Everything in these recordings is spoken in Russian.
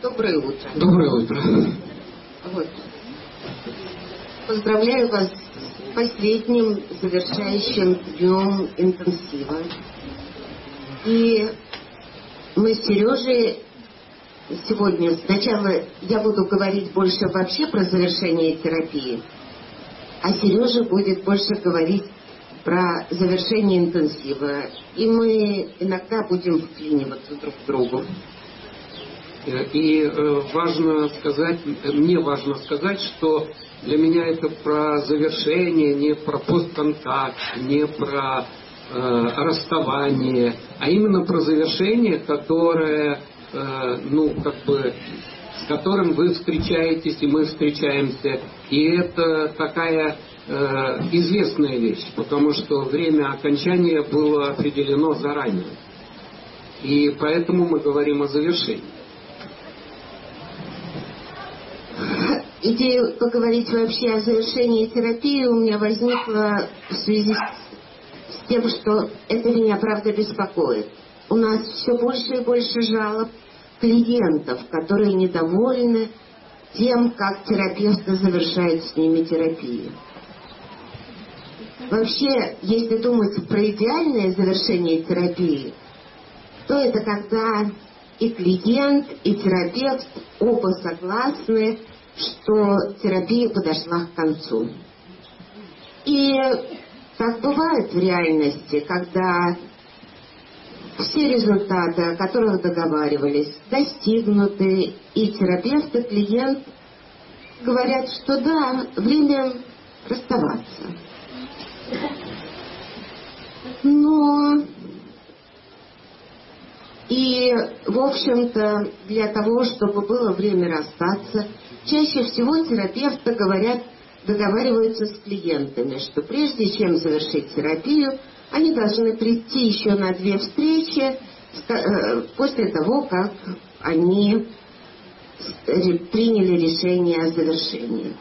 Доброе утро. Доброе утро. Вот. Поздравляю вас с последним завершающим днем интенсива. И мы с Сережей сегодня, сначала я буду говорить больше вообще про завершение терапии, а Сережа будет больше говорить про завершение интенсива. И мы иногда будем вклиниваться друг к другу. И мне важно сказать, что для меня это про завершение, не про постконтакт, не про расставание, а именно про завершение, которое, с которым вы встречаетесь и мы встречаемся. И это такая известная вещь, потому что время окончания было определено заранее. И поэтому мы говорим о завершении. Идея поговорить вообще о завершении терапии у меня возникла в связи с тем, что это меня правда беспокоит. У нас все больше и больше жалоб клиентов, которые недовольны тем, как терапевты завершают с ними терапию. Вообще, если думать про идеальное завершение терапии, то это когда и клиент, и терапевт оба согласны, что терапия подошла к концу. И так бывает в реальности, когда все результаты, о которых договаривались, достигнуты, и терапевт и клиент говорят, что да, время расставаться. Но и, в общем-то, для того, чтобы было время расстаться, чаще всего терапевты договариваются с клиентами, что прежде чем завершить терапию, они должны прийти еще на 2 встречи после того, как они приняли решение о завершении.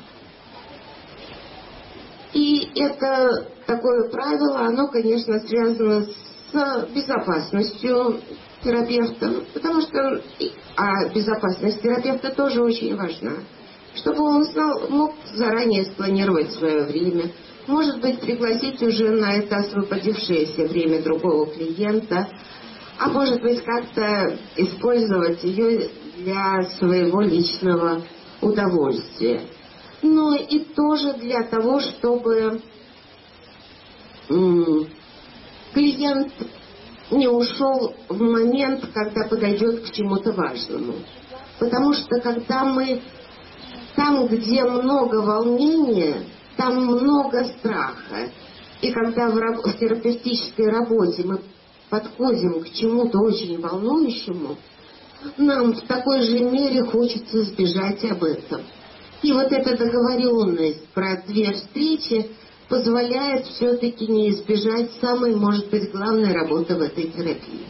И это такое правило, оно, конечно, связано с безопасностью терапевта, потому что безопасность терапевта тоже очень важна. Чтобы он мог заранее спланировать свое время, может быть, пригласить уже на это освободившееся время другого клиента, а может быть, как-то использовать ее для своего личного удовольствия. Но и тоже для того, чтобы клиент не ушел в момент, когда подойдет к чему-то важному. Потому что когда мы там, где много волнения, там много страха. И когда в терапевтической работе мы подходим к чему-то очень волнующему, нам в такой же мере хочется избежать об этом. И вот эта договоренность про 2 встречи позволяет все-таки не избежать самой, может быть, главной работы в этой терапии.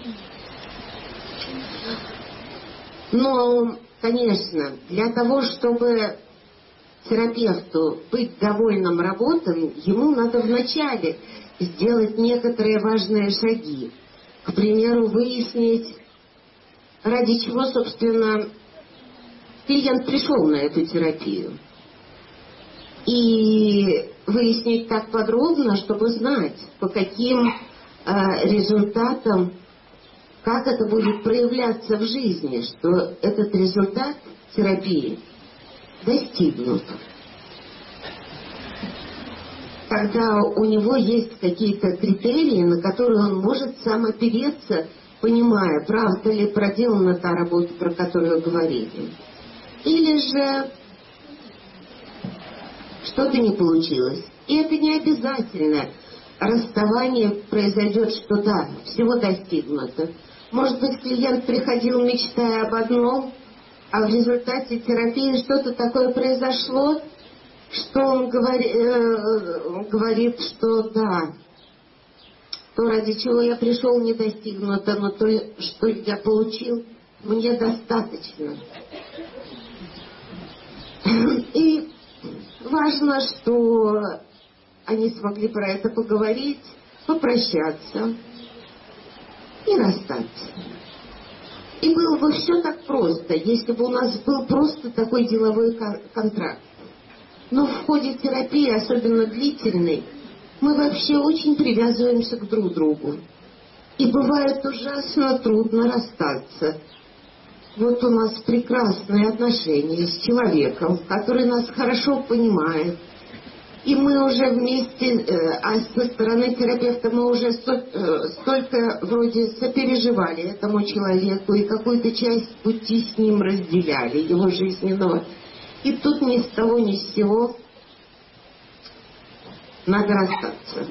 Но, конечно, для того, чтобы терапевту быть довольным работой, ему надо вначале сделать некоторые важные шаги. К примеру, выяснить, ради чего, собственно, клиент пришел на эту терапию. И выяснить так подробно, чтобы знать, по каким результатам, как это будет проявляться в жизни, что этот результат терапии достигнут. Когда у него есть какие-то критерии, на которые он может сам опереться, понимая, правда ли проделана та работа, про которую говорили. Или же что-то не получилось. И это не обязательно. Расставание произойдет, что да, всего достигнуто. Может быть, клиент приходил, мечтая об одном, а в результате терапии что-то такое произошло, что он говорит, что да, то, ради чего я пришел, не достигнуто, но то, что я получил, мне достаточно. И важно, что они смогли про это поговорить, попрощаться и расстаться. И было бы все так просто, если бы у нас был просто такой деловой контракт. Но в ходе терапии, особенно длительной, мы вообще очень привязываемся к друг другу. И бывает ужасно трудно расстаться. Вот у нас прекрасные отношения с человеком, который нас хорошо понимает. И мы уже вместе, а со стороны терапевта мы уже столько вроде сопереживали этому человеку и какую-то часть пути с ним разделяли, его жизненного. И тут ни с того ни с сего надо расстаться.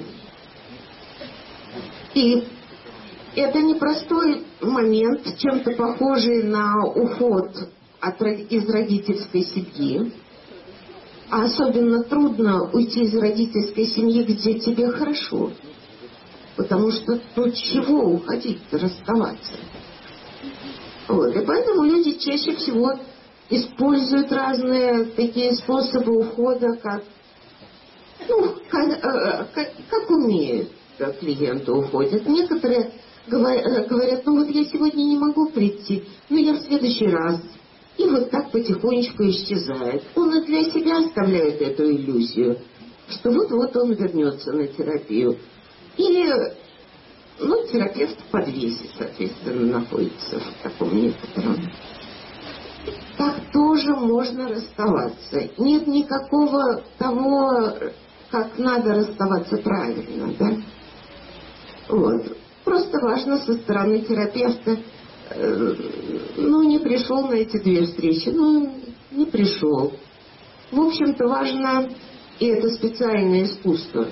И это непростой момент, чем-то похожий на уход из родительской семьи. А особенно трудно уйти из родительской семьи, где тебе хорошо. Потому что тут чего уходить-то, расставаться? Вот. И поэтому люди чаще всего используют разные такие способы ухода, как умеют, как клиенты уходят. Некоторые говорят, ну вот я сегодня не могу прийти, но я в следующий раз. И вот так потихонечку исчезает. Он и для себя оставляет эту иллюзию, что вот-вот он вернется на терапию. Или, терапевт в подвесе, соответственно, находится в таком некотором. Так тоже можно расставаться. Нет никакого того, как надо расставаться правильно, да? Вот. Просто важно со стороны терапевта, не пришел на эти 2 встречи, не пришел. В общем-то, важно, и это специальное искусство.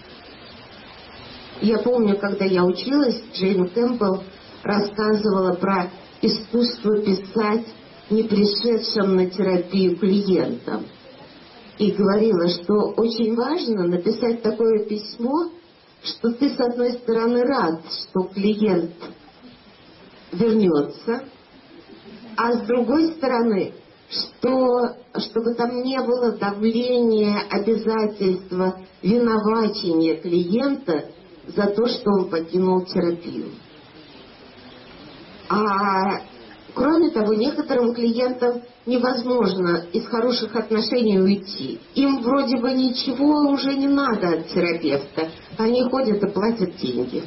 Я помню, когда я училась, Джейн Кэмпбелл рассказывала про искусство писать не пришедшим на терапию клиентам. И говорила, что очень важно написать такое письмо, что ты, с одной стороны, рад, что клиент вернется, а с другой стороны, чтобы там не было давления, обязательства, виновачения клиента за то, что он покинул терапию. А кроме того, некоторым клиентам невозможно из хороших отношений уйти. Им вроде бы ничего уже не надо от терапевта. Они ходят и платят деньги.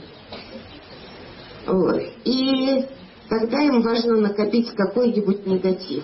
Вот. И тогда им важно накопить какой-нибудь негатив.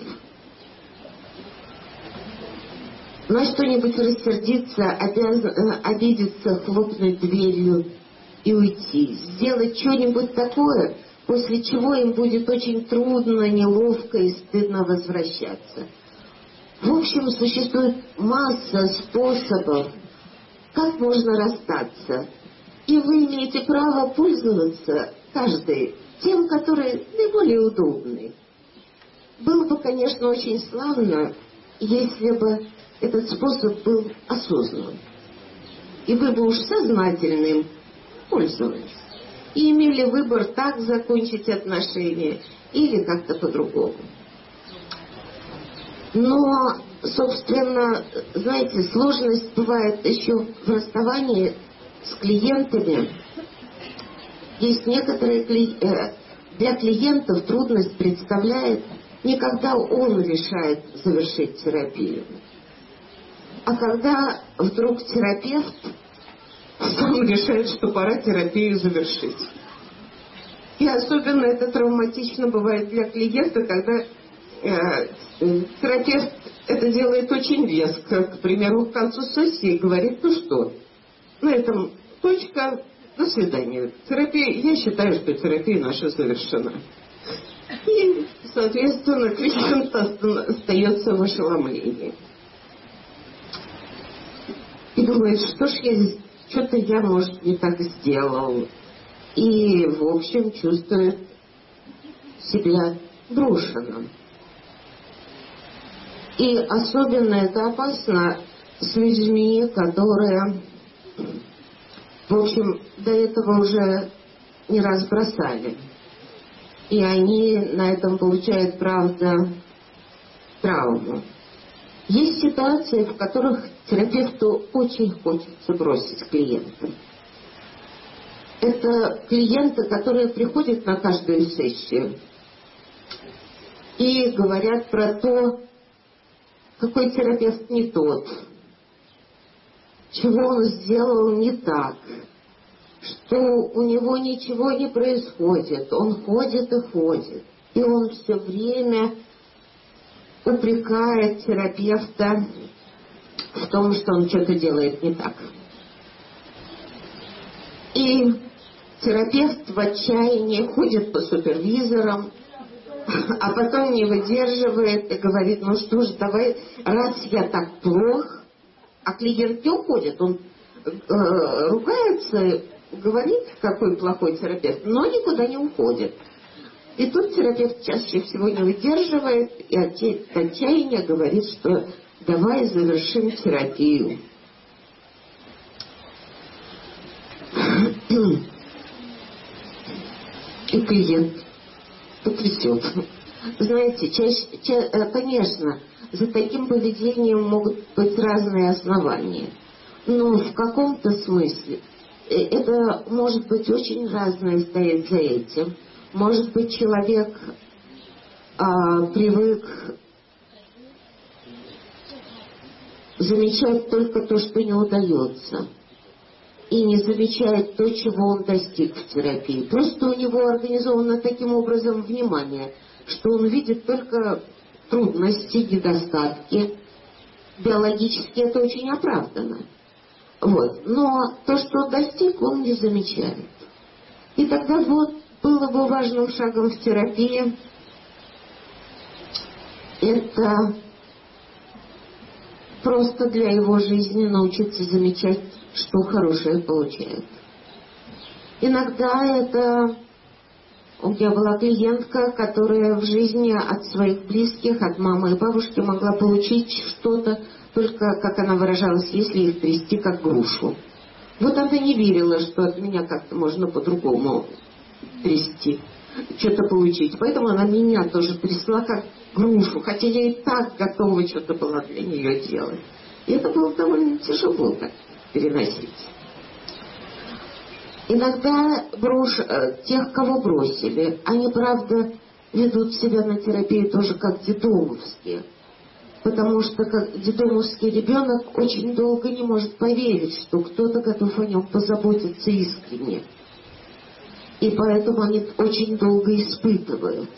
На что-нибудь рассердиться, обидеться, хлопнуть дверью и уйти. Сделать что-нибудь такое, после чего им будет очень трудно, неловко и стыдно возвращаться. В общем, существует масса способов, как можно расстаться. И вы имеете право пользоваться каждый тем, который наиболее удобный. Было бы, конечно, очень славно, если бы этот способ был осознан. И вы бы уж сознательно им пользовались. И имели выбор так закончить отношения или как-то по-другому. Но, собственно, знаете, сложность бывает еще в расставании с клиентами. Есть некоторые для клиентов трудность представляет не когда он решает завершить терапию, а когда вдруг терапевт сам решает, что пора терапию завершить. И особенно это травматично бывает для клиента, когда терапевт это делает очень веско. К примеру, к концу сессии говорит, ну что, на этом точка, до свидания. Я считаю, что терапия наша завершена. И, соответственно, клиент остается в ошеломлении. И думает, что-то я, может, не так сделал. И, в общем, чувствует себя брошенным. И особенно это опасно с людьми, которые, в общем, до этого уже не раз бросали. И они на этом получают, правда, травму. Есть ситуации, в которых терапевту очень хочется бросить клиента. Это клиенты, которые приходят на каждую сессию и говорят про то, какой терапевт не тот, чего он сделал не так, что у него ничего не происходит, он ходит и ходит, и он все время упрекает терапевта в том, что он что-то делает не так. И терапевт в отчаянии ходит по супервизорам, а потом не выдерживает и говорит: ну что ж, давай, раз я так плох, а клиент не уходит, он ругается, говорит, какой плохой терапевт, но никуда не уходит. И тут терапевт чаще всего не выдерживает и от отчаяния говорит, что давай завершим терапию. И клиент потрясен. Знаете, конечно, за таким поведением могут быть разные основания. Но в каком-то смысле это может быть очень разное стоять за этим. Может быть, человек привык замечать только то, что не удается, и не замечает то, чего он достиг в терапии. Просто у него организовано таким образом внимание, что он видит только трудности, недостатки. Биологически это очень оправдано. Вот. Но то, что он достиг, он не замечает. И тогда вот было бы важным шагом в терапии это просто для его жизни научиться замечать, что хорошее получает. Иногда это... У меня была клиентка, которая в жизни от своих близких, от мамы и бабушки могла получить что-то, только, как она выражалась, если их трясти как грушу. Вот она не верила, что от меня как-то можно по-другому трясти, что-то получить. Поэтому она меня тоже трясла как грушу, хотя я и так готова что-то была для нее делать. И это было довольно тяжело так переносить. Иногда тех, кого бросили, они, правда, ведут себя на терапии тоже как детдомовские. Потому что как детдомовский ребенок очень долго не может поверить, что кто-то готов о нем позаботиться искренне. И поэтому они очень долго испытывают.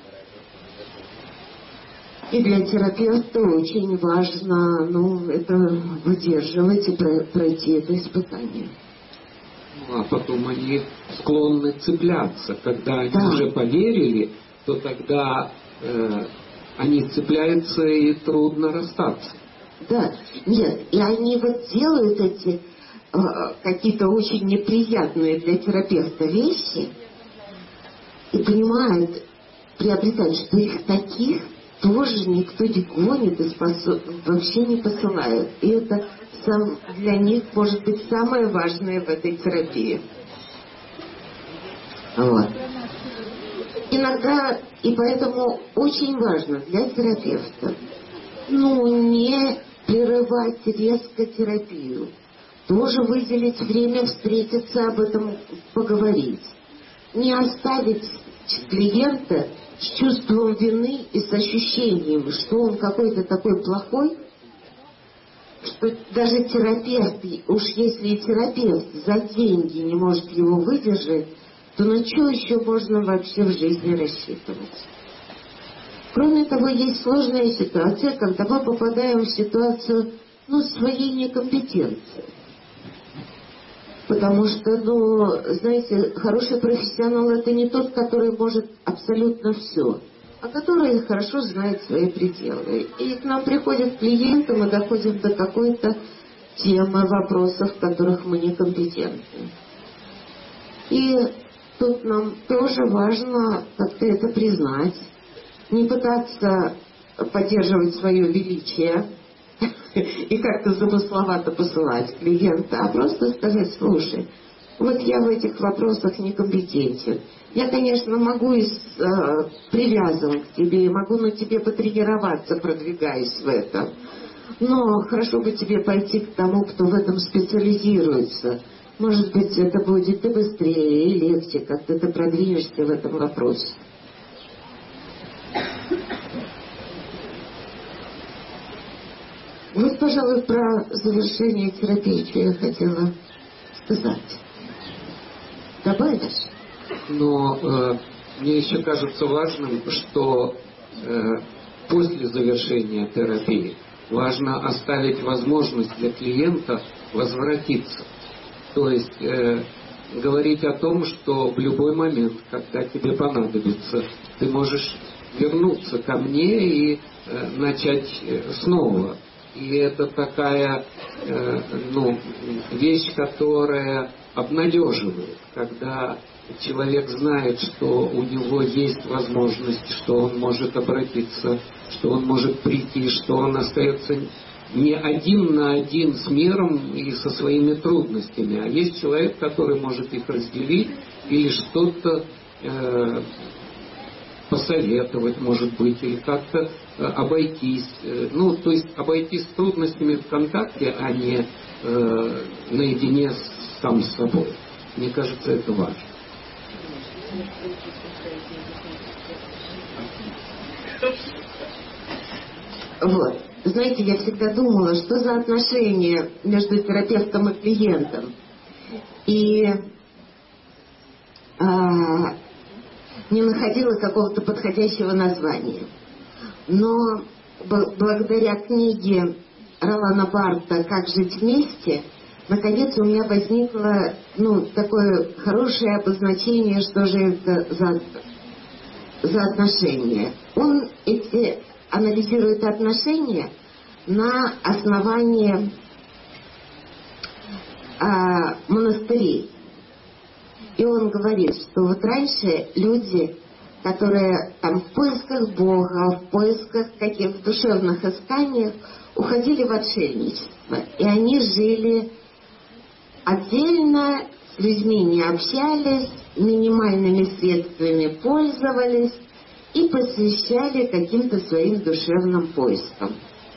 И для терапевта очень важно, это выдерживать и пройти это испытание. А потом они склонны цепляться. Когда они уже поверили, то тогда они цепляются и трудно расстаться. Да, нет, и они вот делают эти какие-то очень неприятные для терапевта вещи и понимают, приобретают, что их таких тоже никто не гонит и вообще не посылает. И это для них может быть самое важное в этой терапии. Вот. Иногда, и поэтому очень важно для терапевта, не прерывать резко терапию. Тоже выделить время, встретиться, об этом поговорить. Не оставить клиента с чувством вины и с ощущением, что он какой-то такой плохой, что даже терапевт, уж если и терапевт за деньги не может его выдержать, то на что еще можно вообще в жизни рассчитывать? Кроме того, есть сложная ситуация, когда мы попадаем в ситуацию своей некомпетенции. Потому что, знаете, хороший профессионал — это не тот, который может абсолютно все, а который хорошо знает свои пределы. И к нам приходят клиенты, мы доходим до какой-то темы, вопросов, в которых мы некомпетентны. И тут нам тоже важно как-то это признать, не пытаться поддерживать свое величие и как-то замысловато посылать клиента, а просто сказать: слушай, вот я в этих вопросах некомпетентен. Я, конечно, могу привязан к тебе, могу на тебе потренироваться, продвигаясь в этом. Но хорошо бы тебе пойти к тому, кто в этом специализируется. Может быть, это будет и быстрее, и легче, как-то ты продвинешься в этом вопросе. Вот, пожалуй, про завершение терапии, что я хотела сказать. Добавишь? Но мне еще кажется важным, что после завершения терапии важно оставить возможность для клиента возвратиться. То есть говорить о том, что в любой момент, когда тебе понадобится, ты можешь вернуться ко мне и начать снова. И это такая вещь, которая обнадеживает, когда человек знает, что у него есть возможность, что он может обратиться, что он может прийти, что он остается не один на один с миром и со своими трудностями, а есть человек, который может их разделить или что-то посоветовать, может быть, или как-то обойтись. То есть обойтись с трудностями в контакте, а не наедине сам с собой. Мне кажется, это важно. Вот. Знаете, я всегда думала, что за отношения между терапевтом и клиентом. И не находила какого-то подходящего названия. Но благодаря книге Ролана Барта «Как жить вместе», наконец у меня возникло такое хорошее обозначение, что же это за отношения. Он анализирует отношения на основании монастырей. И он говорит, что вот раньше люди, которые там в поисках Бога, в поисках каких-то душевных исканиях, уходили в отшельничество. И они жили отдельно, с людьми не общались, минимальными средствами пользовались и посвящали каким-то своим душевным поискам.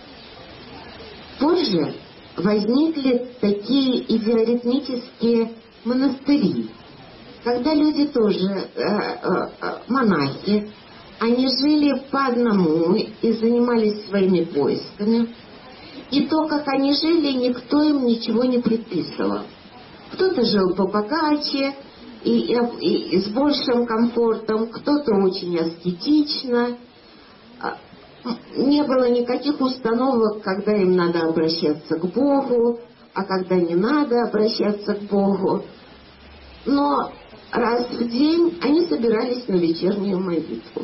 Позже возникли такие идеоритмические монастыри, когда люди тоже, монахи, они жили по одному и занимались своими поисками. И то, как они жили, никто им ничего не предписывал. Кто-то жил побогаче и с большим комфортом, кто-то очень аскетично. Не было никаких установок, когда им надо обращаться к Богу, а когда не надо обращаться к Богу. Но раз в день они собирались на вечернюю молитву.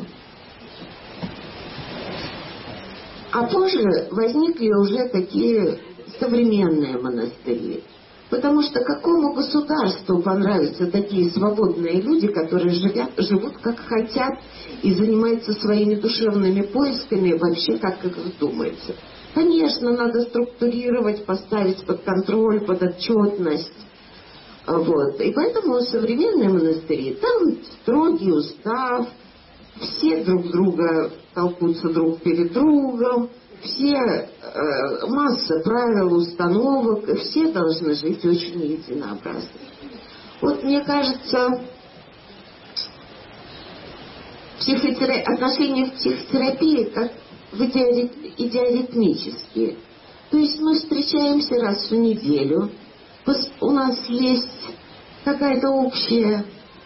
А позже возникли уже такие современные монастыри. Потому что какому государству понравятся такие свободные люди, которые живут как хотят и занимаются своими душевными поисками вообще как их вздумается? Конечно, надо структурировать, поставить под контроль, под отчетность. Вот. И поэтому современные монастыри, там строгий устав, все друг друга толкутся друг перед другом, все масса правил, установок, и все должны жить очень единообразно. Вот мне кажется, отношения в психотерапии как в идеоритмические. То есть мы встречаемся раз в неделю, у нас есть какая-то общая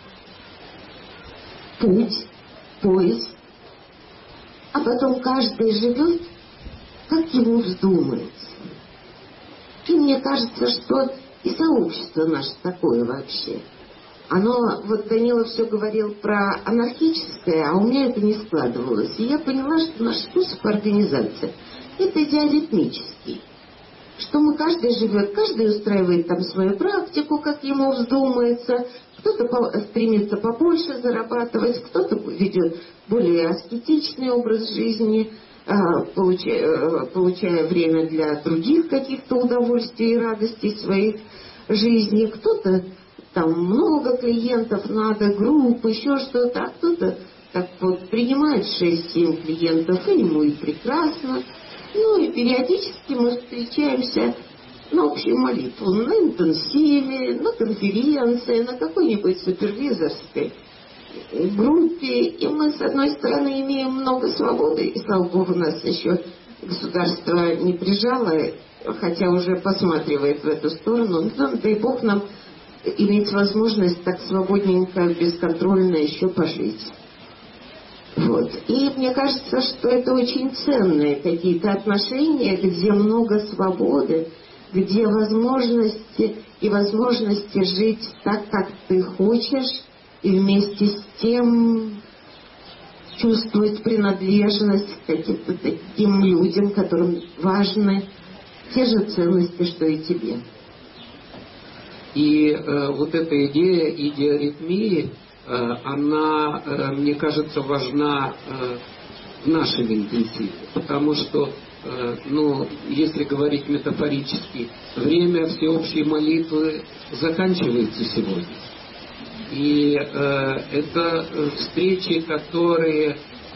путь, поиск, а потом каждый живет, как ему вздумается. И мне кажется, что и сообщество наше такое вообще. Оно, вот Данила все говорил про анархическое, а у меня это не складывалось. И я поняла, что наш способ организации – это идеоритмический. Что каждый живет, каждый устраивает там свою практику, как ему вздумается, кто-то стремится побольше зарабатывать, кто-то ведет более аскетичный образ жизни, получая время для других каких-то удовольствий и радостей своих жизни. Кто-то там много клиентов надо, групп, еще что-то, а кто-то так вот принимает 6-7 клиентов, и ему и прекрасно. И периодически мы встречаемся на общую молитву, на интенсиве, на конференции, на какой-нибудь супервизорской группе. И мы, с одной стороны, имеем много свободы, и, слава Богу, нас еще государство не прижало, хотя уже посматривает в эту сторону, но дай Бог нам иметь возможность так свободненько, бесконтрольно еще пожить. Вот. И мне кажется, что это очень ценные какие-то отношения, где много свободы, где возможности жить так, как ты хочешь, и вместе с тем чувствовать принадлежность к каким-то таким людям, которым важны те же ценности, что и тебе. И вот эта идея ритмии, она, мне кажется, важна в нашем интенсиве, потому что, если говорить метафорически, время всеобщей молитвы заканчивается сегодня. И это встречи, которые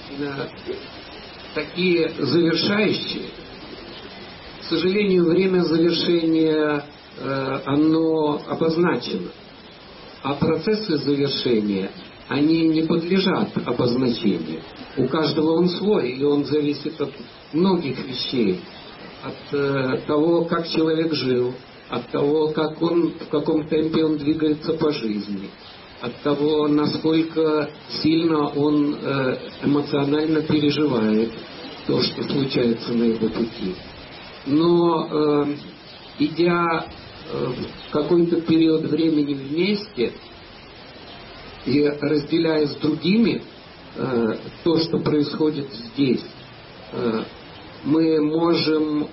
такие завершающие. К сожалению, время завершения, оно обозначено. А процессы завершения, они не подлежат обозначению. У каждого он свой, и он зависит от многих вещей. От того, как человек жил, от того, в каком темпе он двигается по жизни, от того, насколько сильно он эмоционально переживает то, что случается на его пути. Но идя в какой-то период времени вместе и разделяя с другими то, что происходит здесь, мы можем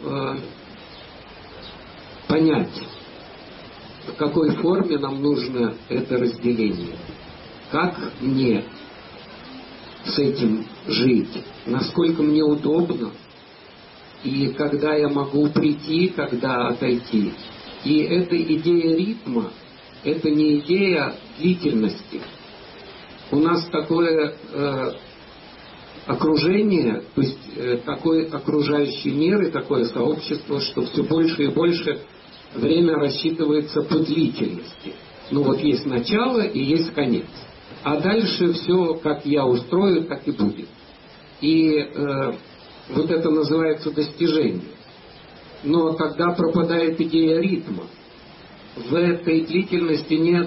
понять, в какой форме нам нужно это разделение, как мне с этим жить, насколько мне удобно, и когда я могу прийти, когда отойти. И эта идея ритма, это не идея длительности. У нас такое окружение, то есть такой окружающий мир и такое сообщество, что все больше и больше время рассчитывается по длительности. Есть начало и есть конец. А дальше все, как я устрою, так и будет. И вот это называется достижение. Но тогда пропадает идея ритма. В этой длительности нет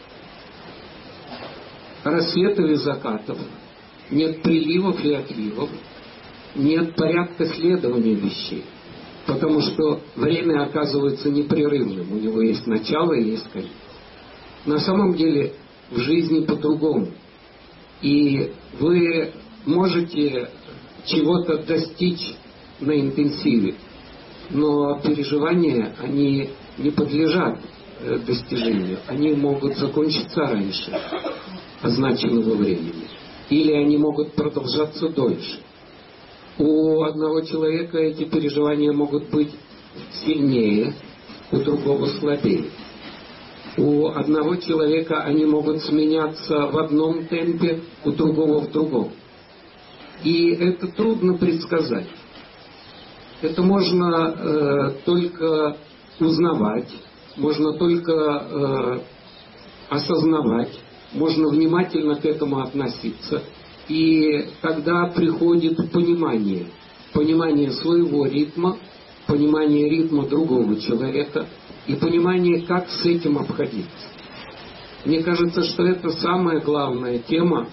рассветов и закатов, нет приливов и отливов, нет порядка следования вещей. Потому что время оказывается непрерывным. У него есть начало и есть конец. На самом деле в жизни по-другому. И вы можете чего-то достичь на интенсиве, но переживания, они не подлежат достижению. Они могут закончиться раньше означенного времени. Или они могут продолжаться дольше. У одного человека эти переживания могут быть сильнее, у другого слабее. У одного человека они могут сменяться в одном темпе, у другого в другом. И это трудно предсказать. Это можно только узнавать, можно только осознавать, можно внимательно к этому относиться. И тогда приходит понимание своего ритма, понимание ритма другого человека и понимание, как с этим обходиться. Мне кажется, что это самая главная тема,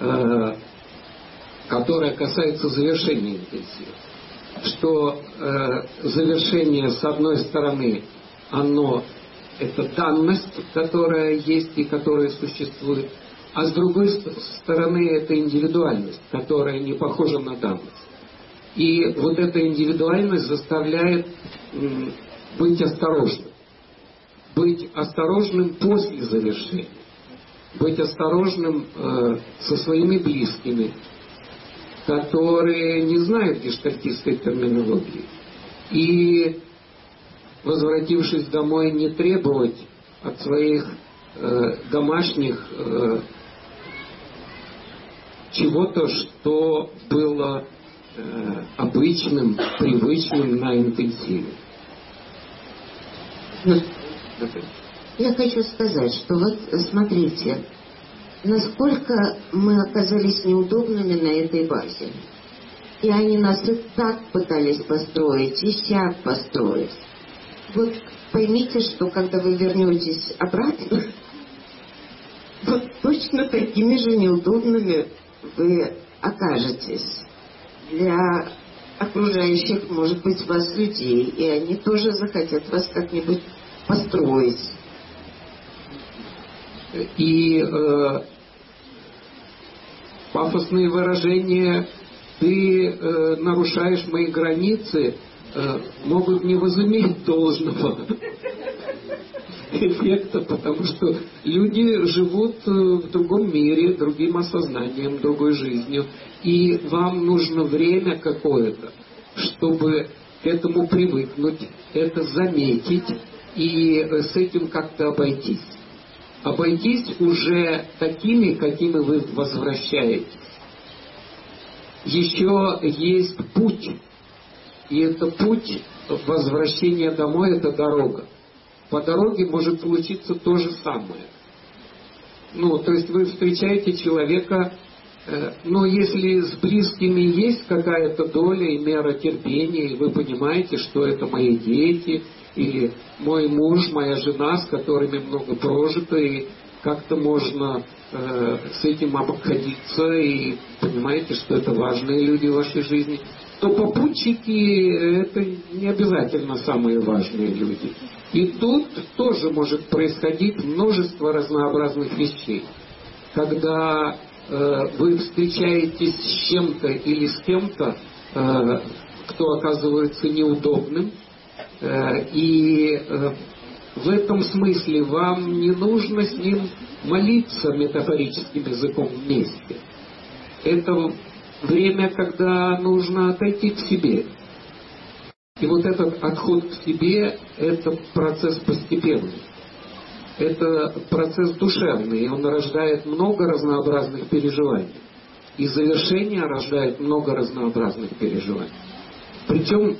которая касается завершения интенсива. Что завершение, с одной стороны, это данность, которая есть и которая существует, а с другой стороны, это индивидуальность, которая не похожа на данность. И вот эта индивидуальность заставляет быть осторожным. Быть осторожным после завершения. Быть осторожным со своими близкими, которые не знают гештальтистской терминологии. И, возвратившись домой, не требовать от своих домашних чего-то, что было обычным, привычным на интенсиве. Я хочу сказать, что вот смотрите, насколько мы оказались неудобными на этой базе. И они нас и так пытались построить, и сяк построить. Вот поймите, что когда вы вернетесь обратно, вот точно такими же неудобными вы окажетесь для окружающих, может быть, вас людей, и они тоже захотят вас как-нибудь построить. И пафосные выражения «ты нарушаешь мои границы» могут не возыметь должного эффекта, потому что люди живут в другом мире, другим осознанием, другой жизнью, и вам нужно время какое-то, чтобы к этому привыкнуть, это заметить и с этим как-то обойтись. Обойтись уже такими, какими вы возвращаетесь. Еще есть путь, и это путь возвращения домой, это дорога. По дороге может случиться то же самое. То есть вы встречаете человека, но если с близкими есть какая-то доля и мера терпения, и вы понимаете, что это мои дети, или мой муж, моя жена, с которыми много прожито, и как-то можно с этим обходиться, и понимаете, что это важные люди в вашей жизни, то попутчики это не обязательно самые важные люди. И тут тоже может происходить множество разнообразных вещей. Когда вы встречаетесь с чем-то или с кем-то, кто оказывается неудобным, и в этом смысле вам не нужно с ним молиться метафорическим языком вместе. Это время, когда нужно отойти к себе. И вот этот отход к себе – это процесс постепенный. Это процесс душевный, и он рождает много разнообразных переживаний. И завершение рождает много разнообразных переживаний. Причем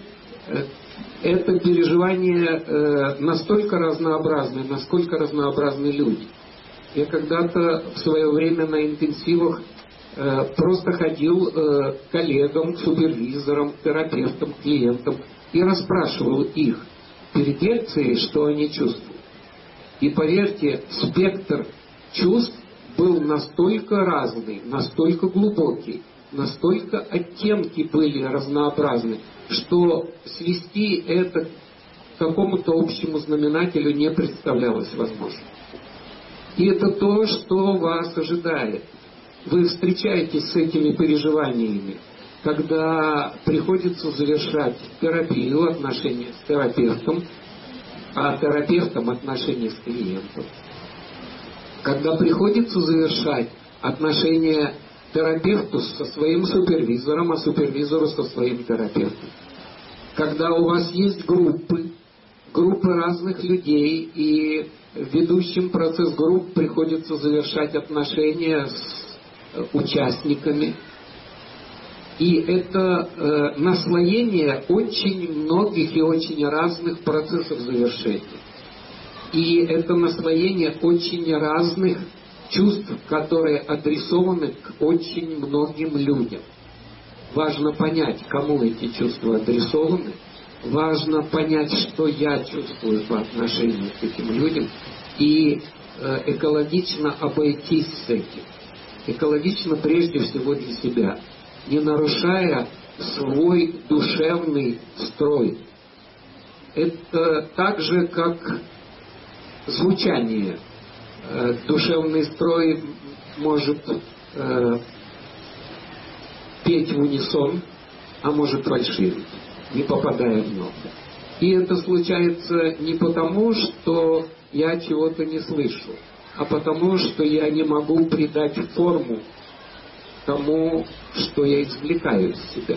это переживания настолько разнообразны, насколько разнообразны люди. Я когда-то в свое время на интенсивах просто ходил к коллегам, к супервизорам, к терапевтам, к клиентам и расспрашивал их перед лекцией, что они чувствуют. И поверьте, спектр чувств был настолько разный, настолько глубокий, настолько оттенки были разнообразны, что свести это к какому-то общему знаменателю не представлялось возможным. И это то, что вас ожидает. Вы встречаетесь с этими переживаниями, когда приходится завершать терапию, отношения с терапевтом, а терапевтом отношения с клиентом. Когда приходится завершать отношения терапевту со своим супервизором, а супервизору со своим терапевтом. Когда у вас есть группы разных людей, и ведущим процесс групп приходится завершать отношения с участниками. И это наслоение очень многих и очень разных процессов завершения. И это наслоение очень разных чувств, которые адресованы к очень многим людям. Важно понять, кому эти чувства адресованы. Важно понять, что я чувствую по отношению к этим людям. И экологично обойтись с этим. Экологично прежде всего для себя, не нарушая свой душевный строй. Это так же, как звучание. Душевный строй может петь в унисон, а может фальшивить, не попадая в ноты. И это случается не потому, что я чего-то не слышу, а потому, что я не могу придать форму тому, что я извлекаю из себя.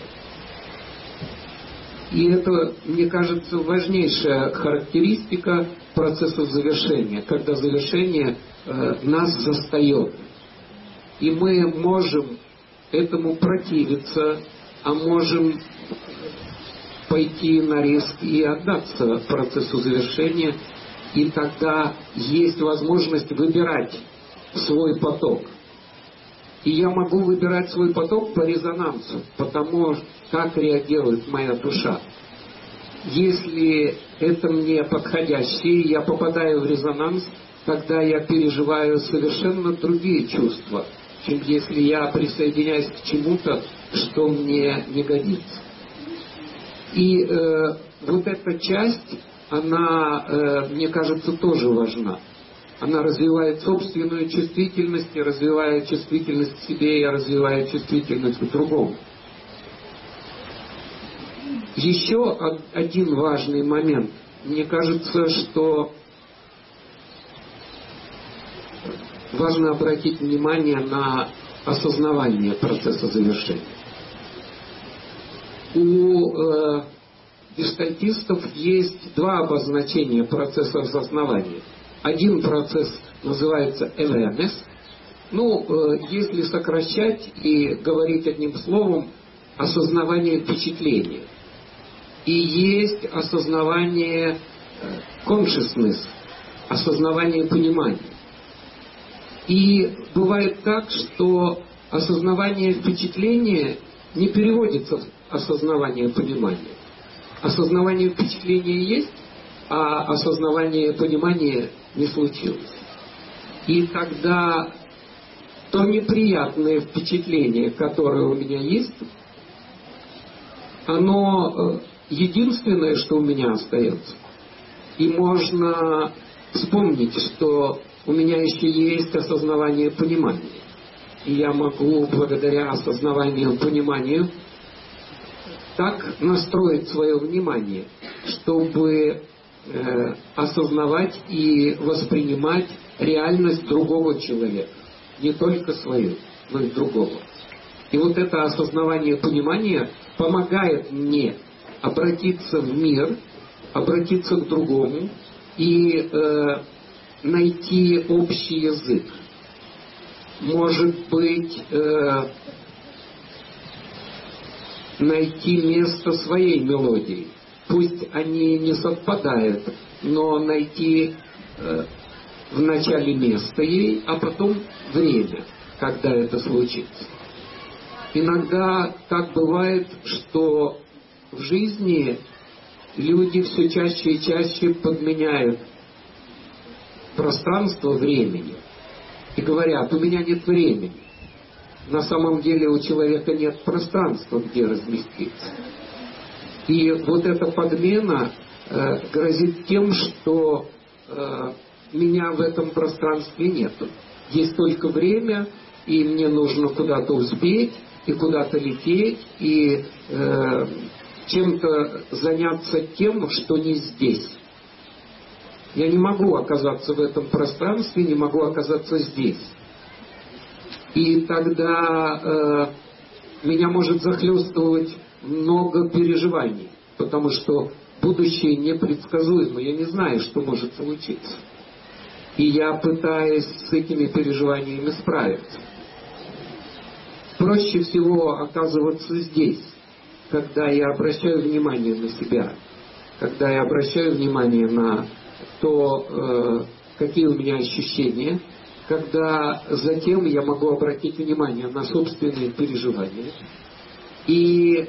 И это, мне кажется, важнейшая характеристика процесса завершения, когда завершение нас застает. И мы можем этому противиться, а можем пойти на риск и отдаться процессу завершения, и тогда есть возможность выбирать свой поток. И я могу выбирать свой поток по резонансу, потому как реагирует моя душа. Если это мне подходящее, я попадаю в резонанс, тогда я переживаю совершенно другие чувства, чем если я присоединяюсь к чему-то, что мне не годится. И вот эта часть, она, мне кажется, тоже важна. Она развивает собственную чувствительность, и развивает чувствительность к себе, и развивает чувствительность к другому. Еще один важный момент. Мне кажется, что важно обратить внимание на осознавание процесса завершения. У гештальтистов есть два обозначения процесса осознавания. Один процесс называется awareness. Если сокращать и говорить одним словом, осознавание впечатления. И есть осознавание consciousness, осознавание понимания. И бывает так, что осознавание впечатления не переводится в осознавание понимания. Осознавание впечатления есть, а осознавание понимания не случилось. И тогда то неприятное впечатление, которое у меня есть, оно единственное, что у меня остается. И можно вспомнить, что у меня еще есть осознавание понимания. И я могу, благодаря осознаванию пониманию, так настроить свое внимание, чтобы осознавать и воспринимать реальность другого человека. Не только свою, но и другого. И вот это осознавание понимания помогает мне обратиться в мир, обратиться к другому и найти общий язык. Может быть, найти место своей мелодии. Пусть они не совпадают, но найти в начале место ей, а потом время, когда это случится. Иногда так бывает, что в жизни люди все чаще и чаще подменяют пространство времени и говорят: у меня нет времени. На самом деле у человека нет пространства, где разместиться. И вот эта подмена грозит тем, что меня в этом пространстве нет. Есть только время, и мне нужно куда-то успеть, и куда-то лететь, и чем-то заняться тем, что не здесь. Я не могу оказаться в этом пространстве, не могу оказаться здесь. И тогда меня может захлестывать много переживаний, потому что будущее непредсказуемо, я не знаю, что может случиться. И я пытаюсь с этими переживаниями справиться. Проще всего оказываться здесь, когда я обращаю внимание на себя, когда я обращаю внимание на то, какие у меня ощущения, когда затем я могу обратить внимание на собственные переживания и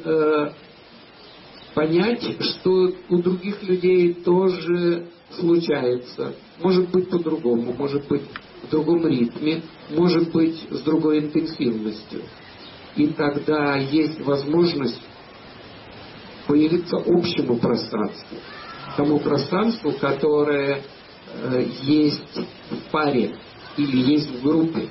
понять, что у других людей тоже случается. Может быть по-другому, может быть в другом ритме, может быть с другой интенсивностью. И тогда есть возможность появиться общему пространству. Тому пространству, которое есть в паре или есть в группе.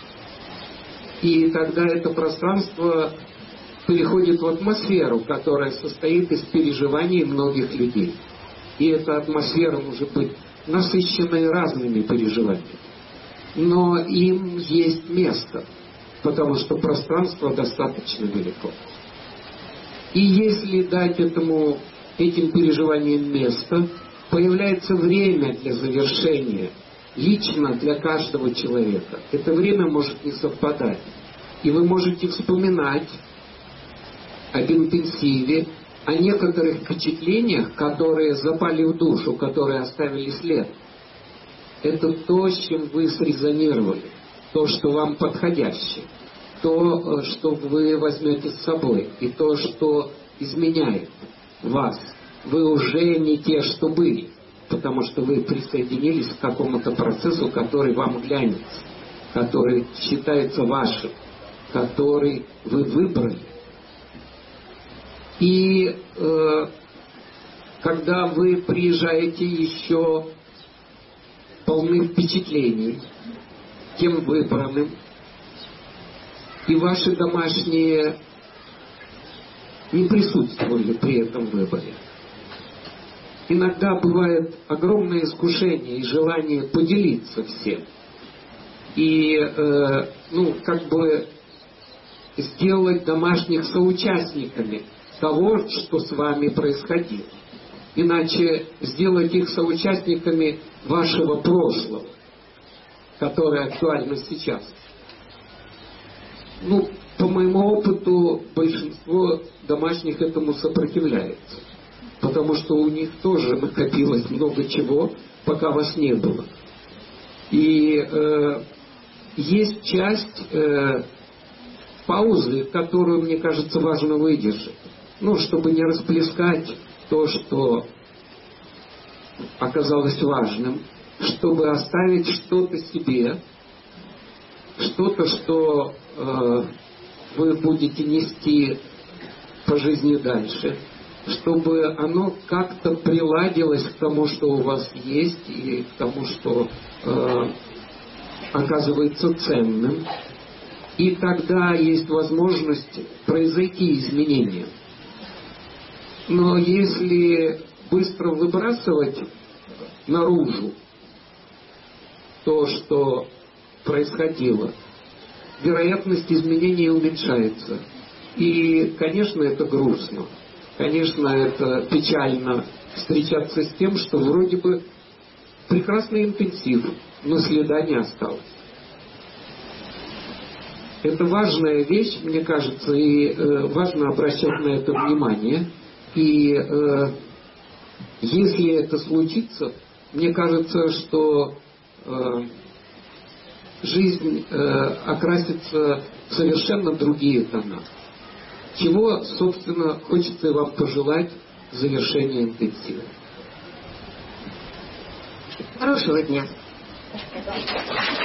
И тогда это пространство переходит в атмосферу, которая состоит из переживаний многих людей. И эта атмосфера может быть насыщенной разными переживаниями. Но им есть место, потому что пространство достаточно велико. И если дать этим переживаниям место, появляется время для завершения, лично для каждого человека. Это время может не совпадать. И вы можете вспоминать об интенсиве, о некоторых впечатлениях, которые запали в душу, которые оставили след. Это то, с чем вы срезонировали, то, что вам подходящее. то, что вы возьмете с собой, и то, что изменяет вас. Вы уже не те, что были, потому что вы присоединились к какому-то процессу, который вам глянется, который считается вашим, который вы выбрали. И когда вы приезжаете еще полны впечатлений тем выбранным, и ваши домашние не присутствовали при этом выборе. Иногда бывает огромное искушение и желание поделиться всем. И, сделать домашних соучастниками того, что с вами происходило. Иначе сделать их соучастниками вашего прошлого, которое актуально сейчас. По моему опыту, большинство домашних этому сопротивляется. Потому что у них тоже накопилось много чего, пока вас не было. И есть часть паузы, которую, мне кажется, важно выдержать. Чтобы не расплескать то, что оказалось важным, чтобы оставить что-то себе, что-то, что вы будете нести по жизни дальше, чтобы оно как-то приладилось к тому, что у вас есть, и к тому, что оказывается ценным. И тогда есть возможность произойти изменения. Но если быстро выбрасывать наружу то, что происходило, вероятность изменений уменьшается. И, конечно, это грустно. Конечно, это печально встречаться с тем, что вроде бы прекрасный интенсив, но следа не осталось. Это важная вещь, мне кажется, и важно обращать на это внимание. И если это случится, мне кажется, что жизнь окрасится в совершенно другие тона. Чего, собственно, хочется вам пожелать в завершении интенсива. Хорошего дня.